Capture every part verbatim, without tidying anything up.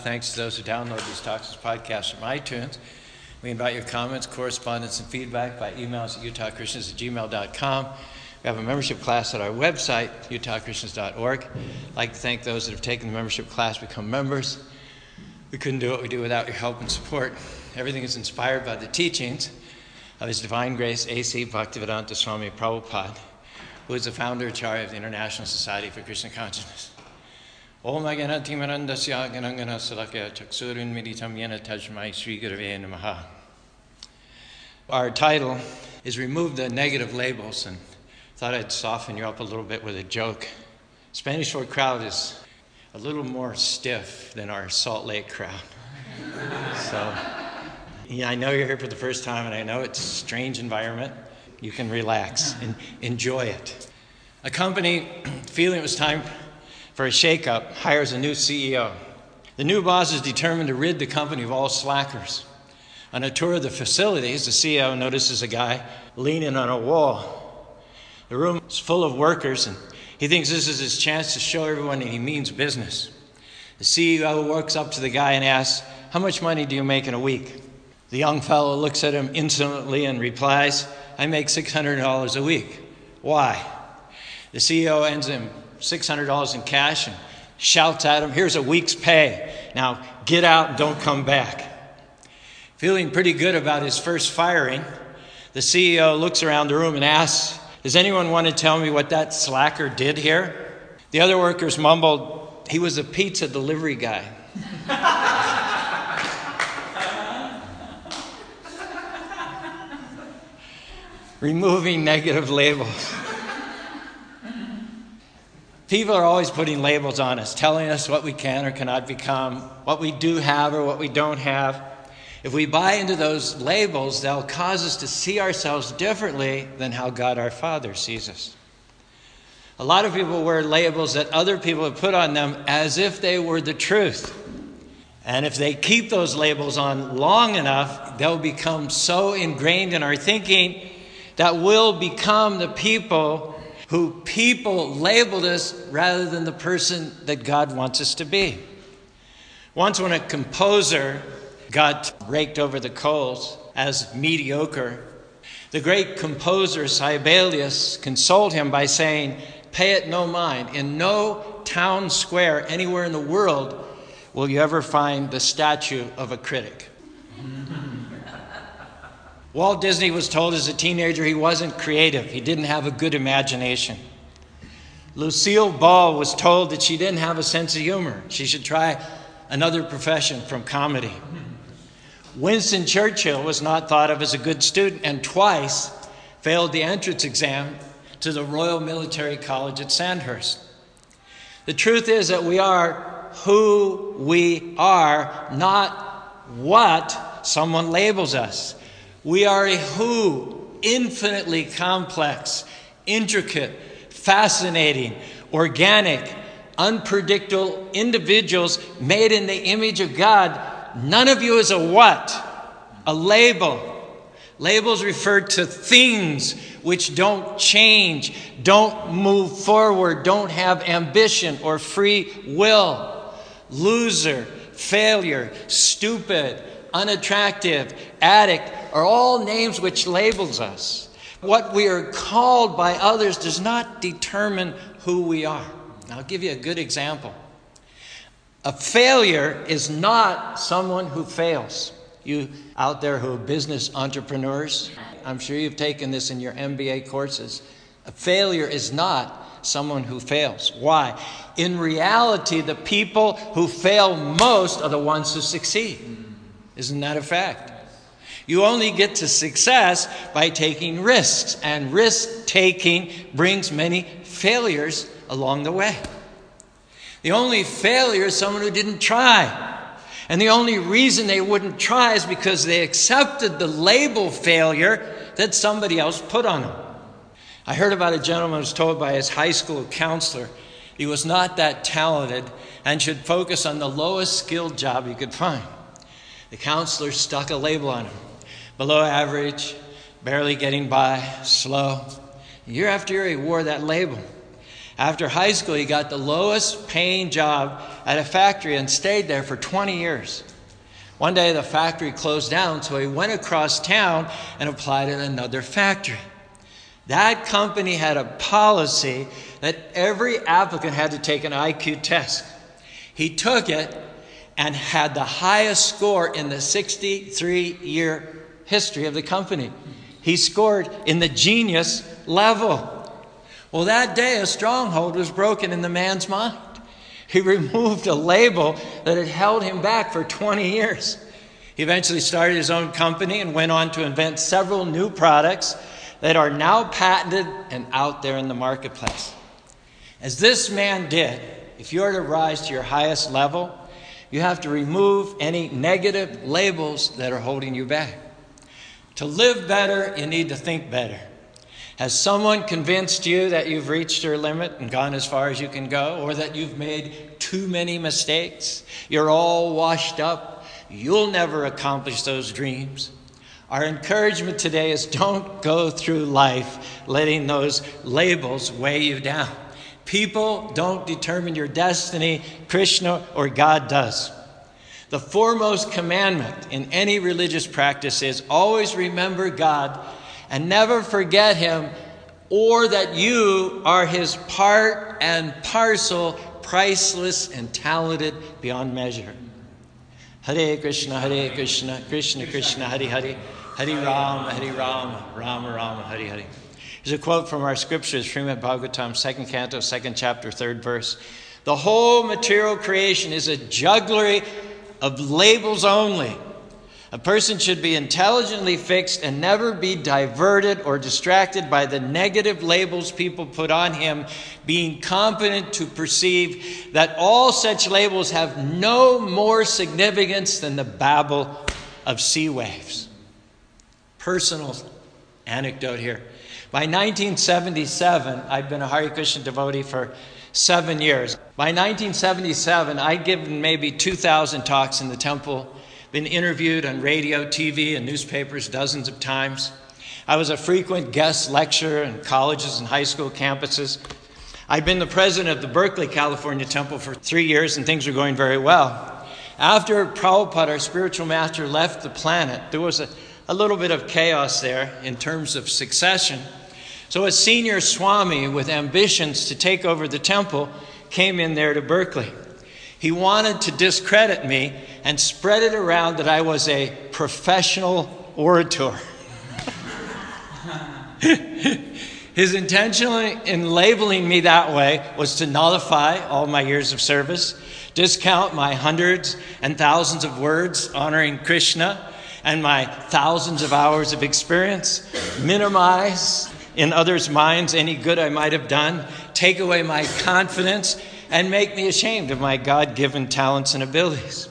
Thanks to those who download these talks as podcasts from iTunes. We invite your comments, correspondence, and feedback by emails at utah christians at gmail dot com. We have a membership class at our website, utah christians dot org. I'd like to thank those that have taken the membership class, become members. We couldn't do what we do without your help and support. Everything is inspired by the teachings of His Divine Grace A C Bhaktivedanta Swami Prabhupada, who is the founder and chair of the International Society for Krishna Consciousness. Om Agana Timarandasya Ganangana Salakya Chaksurun Meditam Yena Tajmai Sri Gurave Namaha. Our title is Remove the Negative Labels, and thought I'd soften you up a little bit with a joke. Spanish Fort crowd is a little more stiff than our Salt Lake crowd. So, yeah, I know you're here for the first time, and I know it's a strange environment. You can relax and enjoy it. A company, feeling it was time for a shakeup, hires a new C E O. The new boss is determined to rid the company of all slackers. On a tour of the facilities, the C E O notices a guy leaning on a wall. The room is full of workers, and he thinks this is his chance to show everyone that he means business. The C E O walks up to the guy and asks, "How much money do you make in a week?" The young fellow looks at him insolently and replies, "I make six hundred dollars a week." "Why?" The C E O hands him six hundred dollars in cash and shouts at him, "Here's a week's pay. Now get out and don't come back." Feeling pretty good about his first firing, the C E O looks around the room and asks, "Does anyone want to tell me what that slacker did here?" The other workers mumbled, "He was a pizza delivery guy." Removing negative labels. People are always putting labels on us, telling us what we can or cannot become, what we do have or what we don't have. If we buy into those labels, they'll cause us to see ourselves differently than how God our Father sees us. A lot of people wear labels that other people have put on them as if they were the truth. And if they keep those labels on long enough, they'll become so ingrained in our thinking that we'll become the people who people labeled us rather than the person that God wants us to be. Once when a composer got raked over the coals as mediocre, the great composer Sibelius consoled him by saying, "Pay it no mind. In no town square anywhere in the world will you ever find the statue of a critic." Walt Disney was told as a teenager he wasn't creative. He didn't have a good imagination. Lucille Ball was told that she didn't have a sense of humor. She should try another profession from comedy. Winston Churchill was not thought of as a good student and twice failed the entrance exam to the Royal Military College at Sandhurst. The truth is that we are who we are, not what someone labels us. We are a who, infinitely complex, intricate, fascinating, organic, unpredictable individuals made in the image of God. None of you is a what? A label. Labels refer to things which don't change, don't move forward, don't have ambition or free will. Loser, failure, stupid, unattractive, addict are all names which labels us. What we are called by others does not determine who we are. I'll give you a good example. A failure is not someone who fails. You out there who are business entrepreneurs, I'm sure you've taken this in your M B A courses. A failure is not someone who fails. Why? In reality, the people who fail most are the ones who succeed. Isn't that a fact? You only get to success by taking risks, and risk-taking brings many failures along the way. The only failure is someone who didn't try. And the only reason they wouldn't try is because they accepted the label failure that somebody else put on them. I heard about a gentleman who was told by his high school counselor he was not that talented and should focus on the lowest skilled job he could find. The counselor stuck a label on him. Below average, barely getting by, slow. Year after year he wore that label. After high school, he got the lowest paying job at a factory and stayed there for twenty years. One day the factory closed down, so he went across town and applied at another factory. That company had a policy that every applicant had to take an I Q test. He took it and had the highest score in the sixty-three year history of the company. He scored in the genius level. Well, that day a stronghold was broken in the man's mind. He removed a label that had held him back for twenty years. He eventually started his own company and went on to invent several new products that are now patented and out there in the marketplace. As this man did, if you are to rise to your highest level, you have to remove any negative labels that are holding you back. To live better, you need to think better. Has someone convinced you that you've reached your limit and gone as far as you can go, or that you've made too many mistakes? You're all washed up. You'll never accomplish those dreams. Our encouragement today is don't go through life letting those labels weigh you down. People don't determine your destiny. Krishna or God does. The foremost commandment in any religious practice is always remember God and never forget him, or that you are his part and parcel, priceless and talented beyond measure. Hare Krishna, Hare Krishna, Krishna Krishna, Hare Hare, Hare Rama, Hare Rama, Rama Rama, Hare Hare. Here's a quote from our scriptures, Srimad Bhagavatam, second canto, second chapter, third verse. The whole material creation is a jugglery of labels only. A person should be intelligently fixed and never be diverted or distracted by the negative labels people put on him, being competent to perceive that all such labels have no more significance than the babble of sea waves. Personal anecdote here. By nineteen seventy-seven, I'd been a Hare Krishna devotee for seven years. By nineteen seventy-seven, I'd given maybe two thousand talks in the temple, been interviewed on radio, T V, and newspapers dozens of times. I was a frequent guest lecturer in colleges and high school campuses. I'd been the president of the Berkeley, California temple for three years, and things were going very well. After Prabhupada, our spiritual master, left the planet, there was a, a little bit of chaos there in terms of succession. So a senior Swami with ambitions to take over the temple came in there to Berkeley. He wanted to discredit me and spread it around that I was a professional orator. His intention in labeling me that way was to nullify all my years of service, discount my hundreds and thousands of words honoring Krishna and my thousands of hours of experience, minimize in others' minds any good I might have done, take away my confidence, and make me ashamed of my God-given talents and abilities.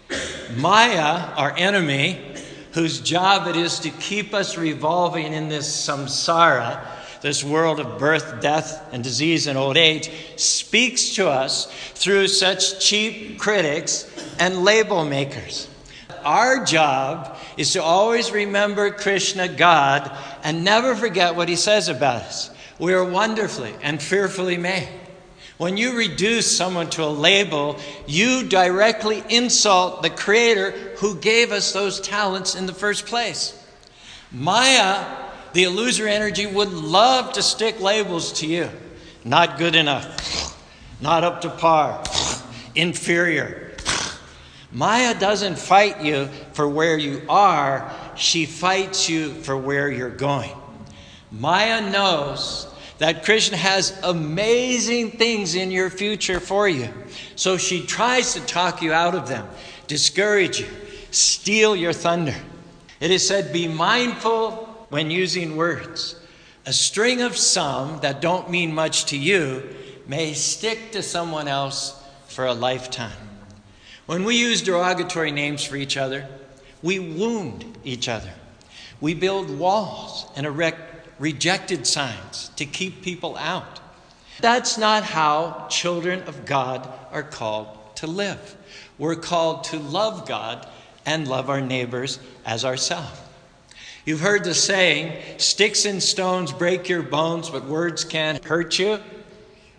Maya, our enemy, whose job it is to keep us revolving in this samsara, this world of birth, death, and disease and old age, speaks to us through such cheap critics and label makers. Our job is to always remember Krishna, God, and never forget what he says about us. We are wonderfully and fearfully made. When you reduce someone to a label, you directly insult the Creator who gave us those talents in the first place. Maya, the illusory energy, would love to stick labels to you. Not good enough. Not up to par. Inferior. Maya doesn't fight you for where you are. She fights you for where you're going. Maya knows that Krishna has amazing things in your future for you. So she tries to talk you out of them, discourage you, steal your thunder. It is said, be mindful when using words. A string of some that don't mean much to you may stick to someone else for a lifetime. When we use derogatory names for each other, we wound each other. We build walls and erect rejected signs to keep people out. That's not how children of God are called to live. We're called to love God and love our neighbors as ourselves. You've heard the saying, sticks and stones break your bones, but words can't hurt you.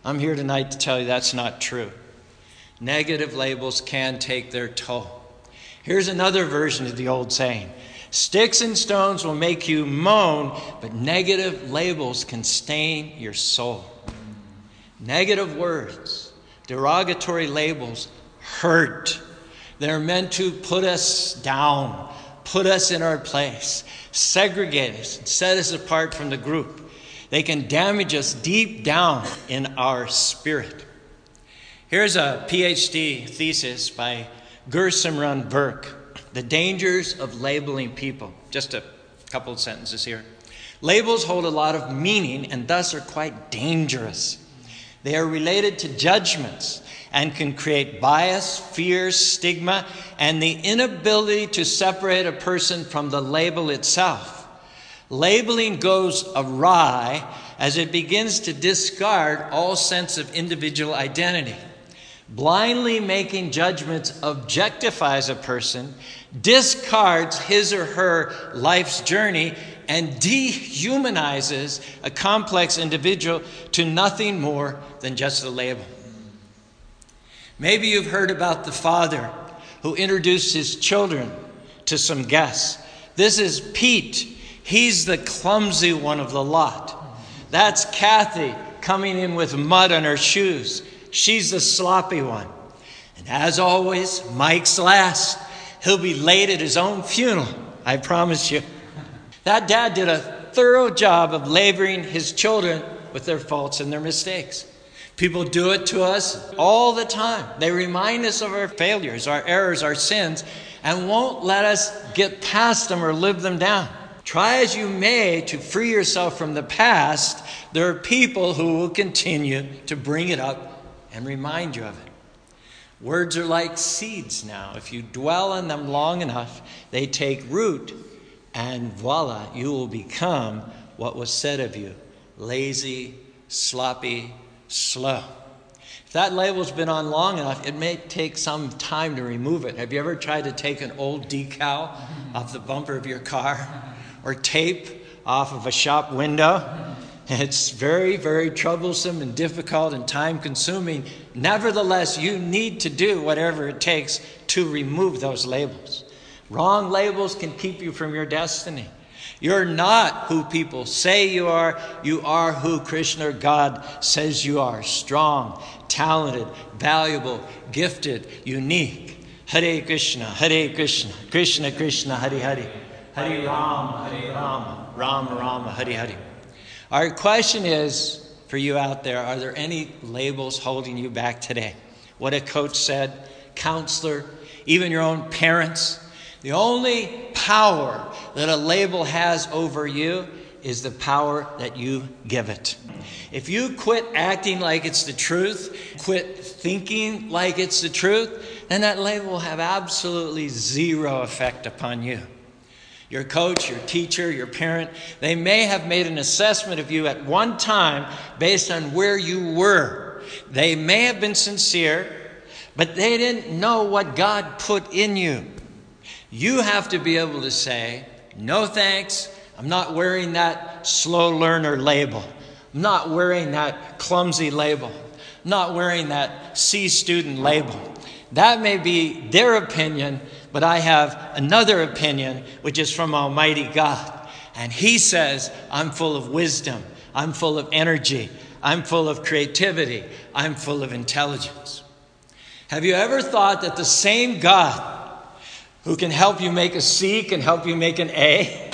I'm here tonight to tell you that's not true. Negative labels can take their toll. Here's another version of the old saying. Sticks and stones will make you moan, but negative labels can stain your soul. Negative words, derogatory labels hurt. They're meant to put us down, put us in our place, segregate us, and set us apart from the group. They can damage us deep down in our spirit. Here's a P H D thesis by Gursimran Burke, The Dangers of Labeling People. Just a couple of sentences here. Labels hold a lot of meaning and thus are quite dangerous. They are related to judgments and can create bias, fear, stigma, and the inability to separate a person from the label itself. Labeling goes awry as it begins to discard all sense of individual identity. Blindly making judgments objectifies a person, discards his or her life's journey, and dehumanizes a complex individual to nothing more than just a label. Maybe you've heard about the father who introduced his children to some guests. This is Pete. He's the clumsy one of the lot. That's Kathy coming in with mud on her shoes. She's the sloppy one. And as always, Mike's last. He'll be late at his own funeral, I promise you. That dad did a thorough job of laboring his children with their faults and their mistakes. People do it to us all the time. They remind us of our failures, our errors, our sins, and won't let us get past them or live them down. Try as you may to free yourself from the past, there are people who will continue to bring it up and remind you of it. Words are like seeds now. If you dwell on them long enough, they take root, and voila, you will become what was said of you: lazy, sloppy, slow. If that label's been on long enough, it may take some time to remove it. Have you ever tried to take an old decal off the bumper of your car or tape off of a shop window? It's very, very troublesome and difficult and time-consuming. Nevertheless, you need to do whatever it takes to remove those labels. Wrong labels can keep you from your destiny. You're not who people say you are. You are who Krishna or God says you are. Strong, talented, valuable, gifted, unique. Hare Krishna, Hare Krishna, Krishna Krishna, Hare Hare. Hare Rama, Hare Rama, Rama Rama, Hare Hare. Our question is, for you out there, are there any labels holding you back today? What a coach said, counselor, even your own parents. The only power that a label has over you is the power that you give it. If you quit acting like it's the truth, quit thinking like it's the truth, then that label will have absolutely zero effect upon you. Your coach, your teacher, your parent, they may have made an assessment of you at one time based on where you were. They may have been sincere, but they didn't know what God put in you. You have to be able to say, no thanks, I'm not wearing that slow learner label. I'm not wearing that clumsy label. I'm not wearing that C student label. That may be their opinion, but I have another opinion, which is from Almighty God. And He says, I'm full of wisdom. I'm full of energy. I'm full of creativity. I'm full of intelligence. Have you ever thought that the same God who can help you make a C can help you make an A?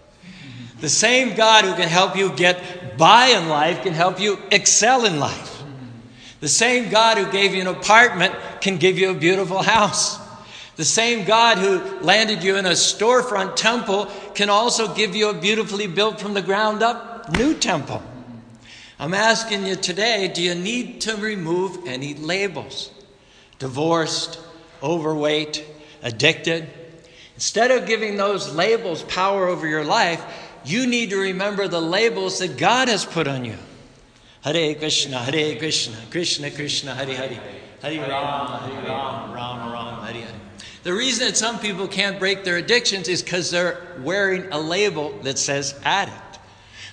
The same God who can help you get by in life can help you excel in life. The same God who gave you an apartment can give you a beautiful house. The same God who landed you in a storefront temple can also give you a beautifully built from the ground up new temple. I'm asking you today, do you need to remove any labels? Divorced, overweight, addicted. Instead of giving those labels power over your life, you need to remember the labels that God has put on you. Hare Krishna, Hare Krishna, Krishna Krishna, Hare Hare, Hare Rama, Hare Rama, Rama Rama, Hare Hare. The reason that some people can't break their addictions is because they're wearing a label that says addict.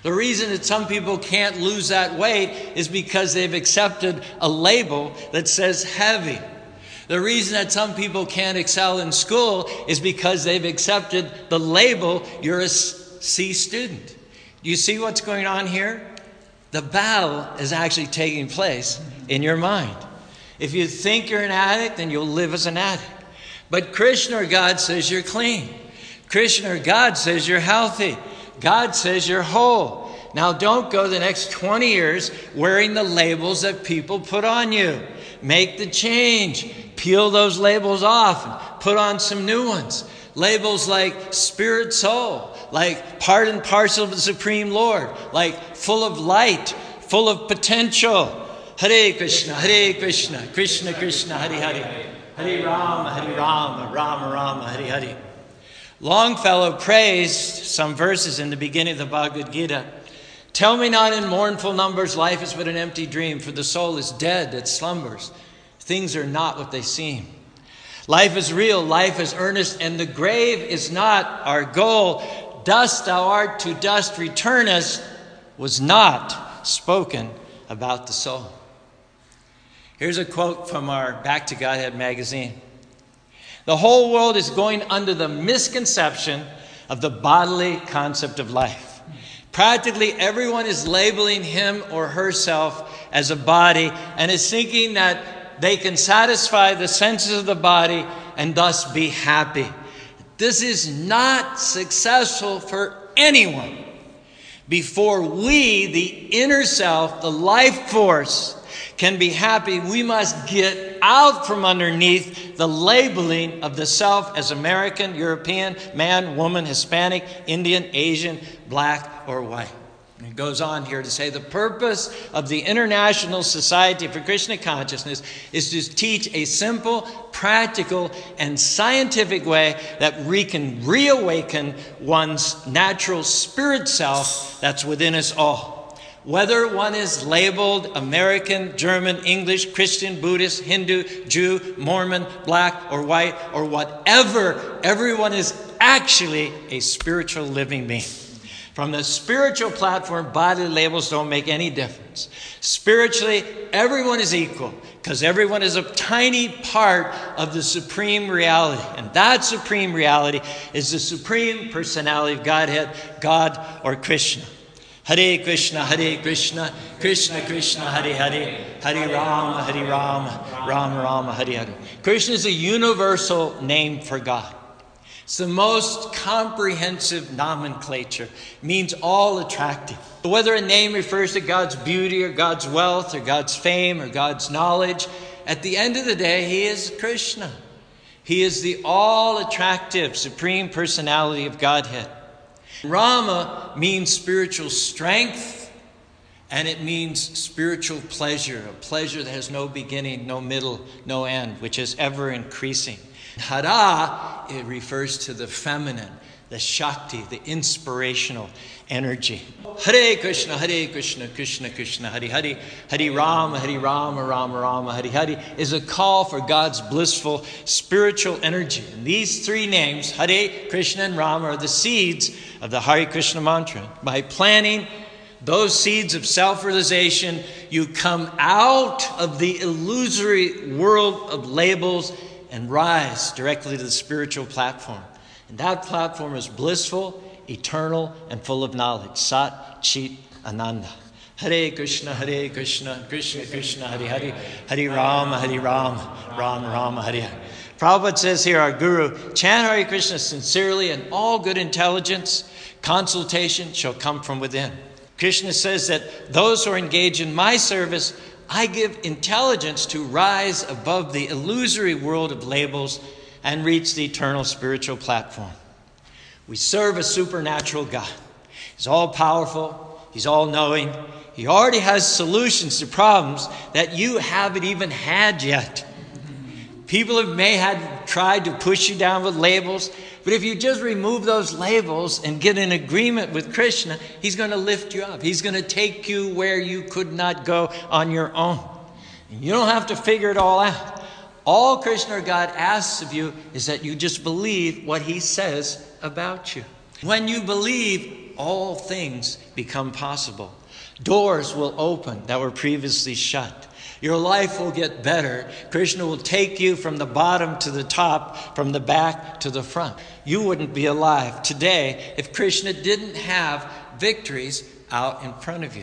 The reason that some people can't lose that weight is because they've accepted a label that says heavy. The reason that some people can't excel in school is because they've accepted the label, you're a C student. Do you see what's going on here? The battle is actually taking place in your mind. If you think you're an addict, then you'll live as an addict. But Krishna or God says you're clean. Krishna or God says you're healthy. God says you're whole. Now don't go the next twenty years wearing the labels that people put on you. Make the change. Peel those labels off and put on some new ones. Labels like spirit soul, like part and parcel of the Supreme Lord, like full of light, full of potential. Hare Krishna, Hare Krishna, Krishna Krishna, Hare Hare. Hare Rama, Hare Rama, Rama Rama, Hare Hare. Longfellow praised some verses in the beginning of the Bhagavad Gita. Tell me not in mournful numbers, life is but an empty dream, for the soul is dead that slumbers. Things are not what they seem. Life is real, life is earnest, and the grave is not our goal. Dust thou art, to dust returnest, was not spoken about the soul. Here's a quote from our Back to Godhead magazine. The whole world is going under the misconception of the bodily concept of life. Practically everyone is labeling him or herself as a body and is thinking that they can satisfy the senses of the body and thus be happy. This is not successful for anyone. Before we, the inner self, the life force, can be happy, we must get out from underneath the labeling of the self as American, European, man, woman, Hispanic, Indian, Asian, black, or white. It goes on here to say the purpose of the International Society for Krishna Consciousness is to teach a simple, practical, and scientific way that we can reawaken one's natural spirit self that's within us all. Whether one is labeled American, German, English, Christian, Buddhist, Hindu, Jew, Mormon, black, or white, or whatever, everyone is actually a spiritual living being. From the spiritual platform, bodily labels don't make any difference. Spiritually, everyone is equal because everyone is a tiny part of the supreme reality. And that supreme reality is the supreme personality of Godhead, God or Krishna. Hare Krishna, Hare Krishna, Krishna Krishna, Hare Hare, Hare Rama, Hare Rama, Rama Rama, Hare Hare. Krishna is a universal name for God. It's the most comprehensive nomenclature. It means all attractive. Whether a name refers to God's beauty or God's wealth or God's fame or God's knowledge, at the end of the day, he is Krishna. He is the all-attractive supreme personality of Godhead. Rama means spiritual strength, and it means spiritual pleasure, a pleasure that has no beginning, no middle, no end, which is ever increasing. Hara, it refers to the feminine, the Shakti, the inspirational energy. Hare Krishna, Hare Krishna, Krishna Krishna, Hare Hare, Hare Rama, Hare Rama, Rama Rama, Hare Hare, is a call for God's blissful spiritual energy. And these three names, Hare, Krishna, and Rama, are the seeds of the Hare Krishna mantra. By planting those seeds of self-realization, you come out of the illusory world of labels and rise directly to the spiritual platform. And that platform is blissful, eternal, and full of knowledge. Sat Chit Ananda. Hare Krishna, Hare Krishna, Krishna Krishna, Hare Hare, Hare Rama, Hare Rama, Rama Rama, Hare Hare. Prabhupada says here, our Guru, chant Hare Krishna sincerely, and all good intelligence, consultation shall come from within. Krishna says that those who are engaged in my service, I give intelligence to rise above the illusory world of labels and reach the eternal spiritual platform. We serve a supernatural God. He's all-powerful. He's all-knowing. He already has solutions to problems that you haven't even had yet. People have may have tried to push you down with labels, but if you just remove those labels and get in agreement with Krishna, he's going to lift you up. He's going to take you where you could not go on your own. And you don't have to figure it all out. All Krishna or God asks of you is that you just believe what he says about you. When you believe, all things become possible. Doors will open that were previously shut. Your life will get better. Krishna will take you from the bottom to the top, from the back to the front. You wouldn't be alive today if Krishna didn't have victories out in front of you.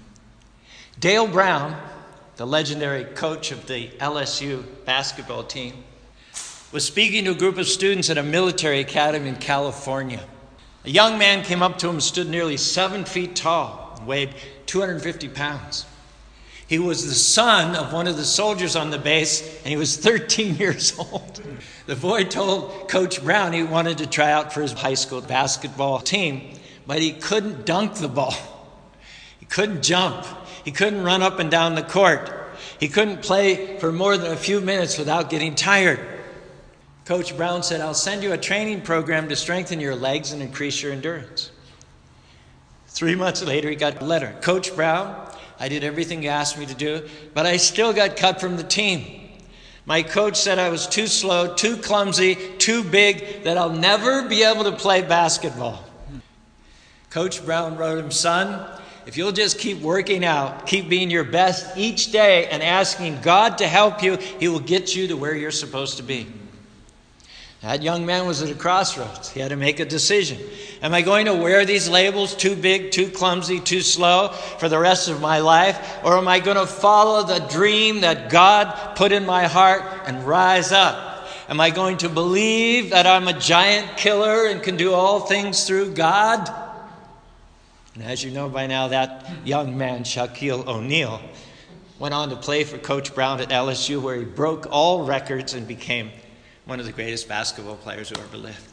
Dale Brown, the legendary coach of the L S U basketball team, was speaking to a group of students at a military academy in California. A young man came up to him and stood nearly seven feet tall and weighed two hundred fifty pounds. He was the son of one of the soldiers on the base, and he was thirteen years old. The boy told Coach Brown he wanted to try out for his high school basketball team, but he couldn't dunk the ball. He couldn't jump. He couldn't run up and down the court. He couldn't play for more than a few minutes without getting tired. Coach Brown said, "I'll send you a training program to strengthen your legs and increase your endurance." Three months later, he got a letter. "Coach Brown, I did everything you asked me to do, but I still got cut from the team. My coach said I was too slow, too clumsy, too big, that I'll never be able to play basketball." Coach Brown wrote him, "Son, if you'll just keep working out, keep being your best each day and asking God to help you, He will get you to where you're supposed to be." That young man was at a crossroads. He had to make a decision. Am I going to wear these labels, too big, too clumsy, too slow, for the rest of my life? Or am I going to follow the dream that God put in my heart and rise up? Am I going to believe that I'm a giant killer and can do all things through God? And as you know by now, that young man, Shaquille O'Neal, went on to play for Coach Brown at L S U, where he broke all records and became one of the greatest basketball players who ever lived.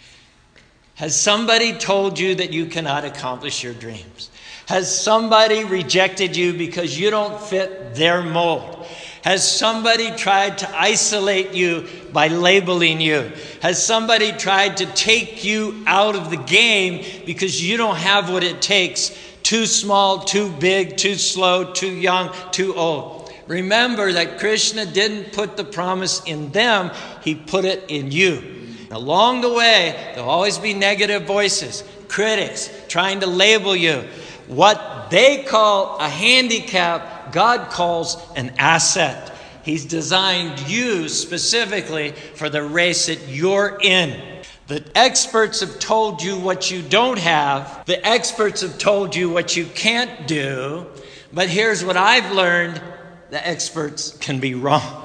Has somebody told you that you cannot accomplish your dreams? Has somebody rejected you because you don't fit their mold? Has somebody tried to isolate you by labeling you? Has somebody tried to take you out of the game because you don't have what it takes? Too small, too big, too slow, too young, too old. Remember that Krishna didn't put the promise in them, He put it in you. Along the way, there'll always be negative voices, critics, trying to label you. What they call a handicap, God calls an asset. He's designed you specifically for the race that you're in. The experts have told you what you don't have. The experts have told you what you can't do. But here's what I've learned. The experts can be wrong.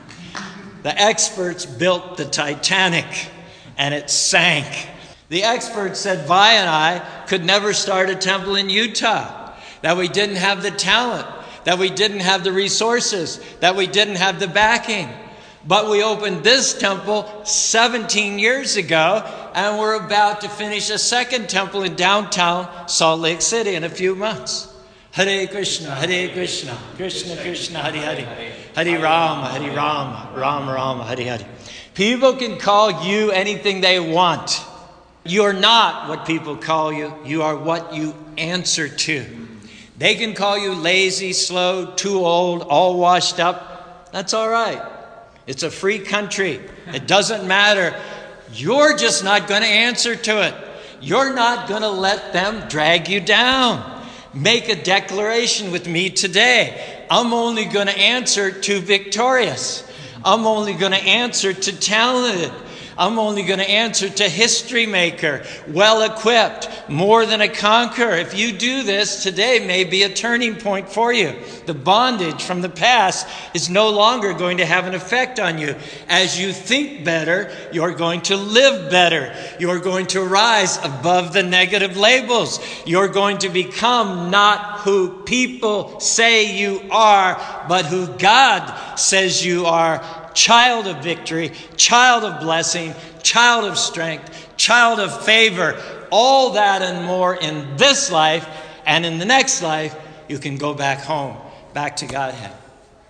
The experts built the Titanic and it sank. The experts said Vi and I could never start a temple in Utah, that we didn't have the talent, that we didn't have the resources, that we didn't have the backing. But we opened this temple seventeen years ago, and we're about to finish a second temple in downtown Salt Lake City in a few months. Hare Krishna, Hare Krishna, Krishna Krishna, Hare Hare, Hare Rama, Hare Rama, Rama Rama, Hare Hare. People can call you anything they want. You're not what people call you. You are what you answer to. They can call you lazy, slow, too old, all washed up. That's all right. It's a free country. It doesn't matter. You're just not going to answer to it. You're not going to let them drag you down. Make a declaration with me today. I'm only going to answer to victorious. I'm only going to answer to talented. I'm only going to answer to history maker, well-equipped, more than a conqueror. If you do this, today may be a turning point for you. The bondage from the past is no longer going to have an effect on you. As you think better, you're going to live better. You're going to rise above the negative labels. You're going to become not who people say you are, but who God says you are. Child of victory, child of blessing, child of strength, child of favor, all that and more in this life, and in the next life, you can go back home, back to Godhead.